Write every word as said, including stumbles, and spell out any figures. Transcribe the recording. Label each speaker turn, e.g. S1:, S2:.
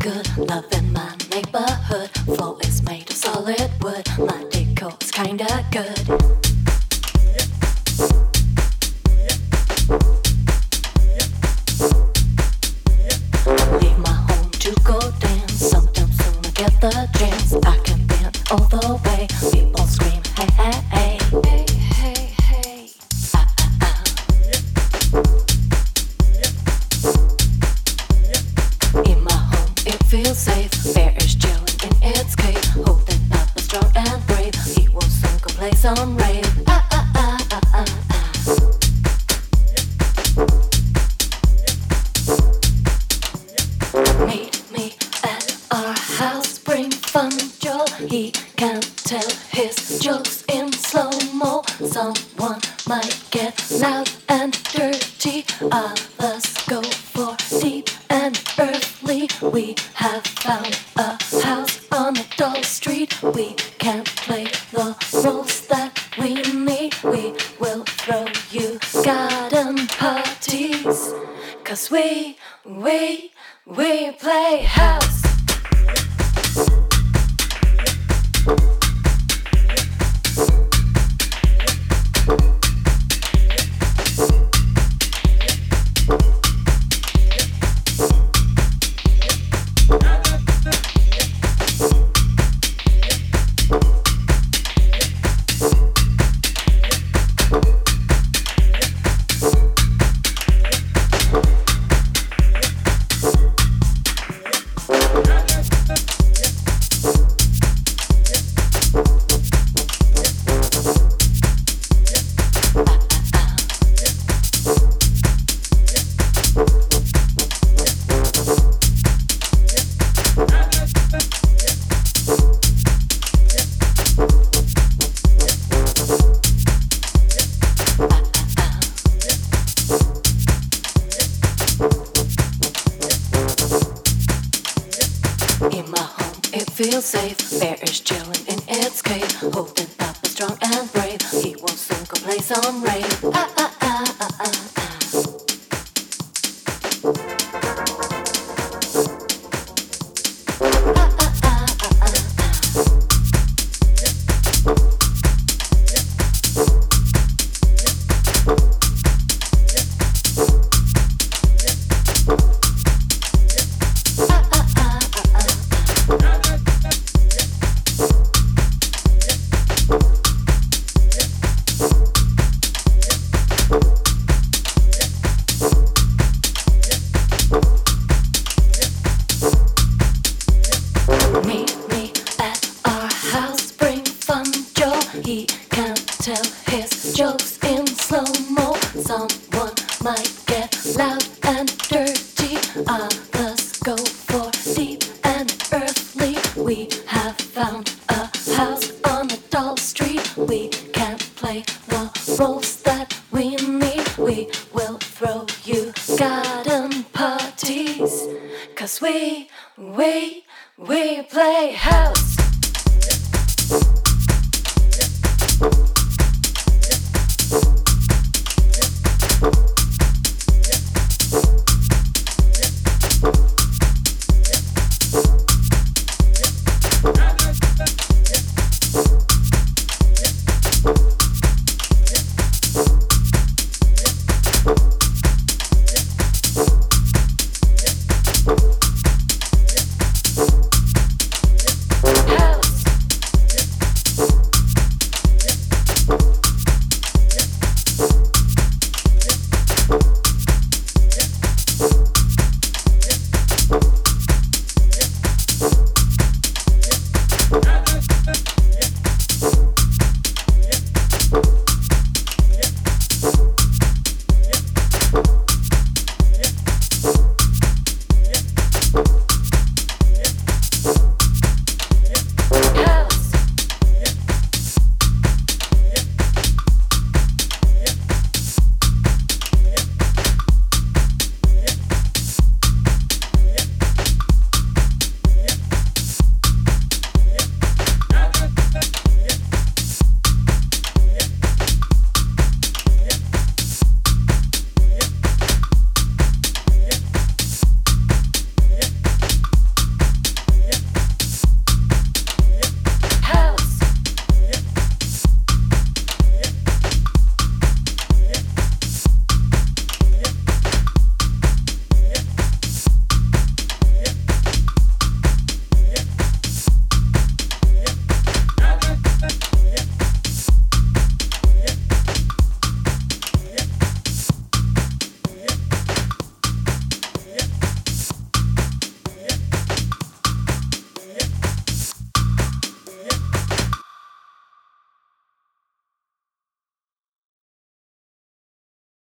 S1: good. Love in my neighborhood. Floor is made of solid wood. My decor's kinda good. Leave my home to go dance. Sometimes soon I get the chance. I can bend all the way. People scream, hey, hey, hey. Hey, hey, hey. Ah, ah, ah. In my home, it feels safe. Bear is chilling in its cave. Holding up a strong and brave. He will soon go play some rave. Ah, ah, ah, ah, ah, ah. Meet me at our house, bring fun and joy. He can't tell his jokes in slow-mo. Someone might get loud and dirty. Others go for deep and earthly. We have found a house on a dull street. We can't play the roles that we need. We will throw you garden parties. Cause we, we, we play house. In my home, it feels safe. Bear is chilling in its cave. Holding up a strong and brave. He will soon go play some rave. Ah, ah, ah, ah, ah, ah. Meet me at our house, bring fun, joy. He can't tell his jokes in slow-mo. Someone might get loud and dirty. Others go for deep and earthly. We have found a house on a dull street. We can't play the roles that we need. We will throw you garden parties. Cause we, we, we play house.